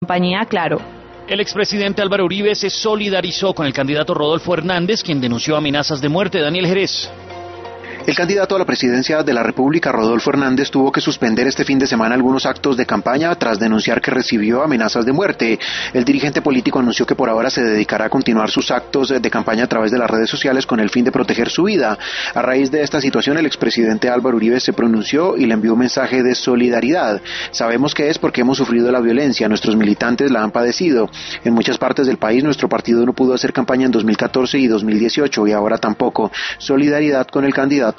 compañía Claro. El expresidente Álvaro Uribe se solidarizó con el candidato Rodolfo Hernández, quien denunció amenazas de muerte. Daniel Jerez. El candidato a la presidencia de la República, Rodolfo Hernández, tuvo que suspender este fin de semana algunos actos de campaña tras denunciar que recibió amenazas de muerte. El dirigente político anunció que por ahora se dedicará a continuar sus actos de campaña a través de las redes sociales con el fin de proteger su vida. A raíz de esta situación, el expresidente Álvaro Uribe se pronunció y le envió un mensaje de solidaridad. Sabemos que es porque hemos sufrido la violencia, nuestros militantes la han padecido. En muchas partes del país nuestro partido no pudo hacer campaña en 2014 y 2018 y ahora tampoco. Solidaridad con el candidato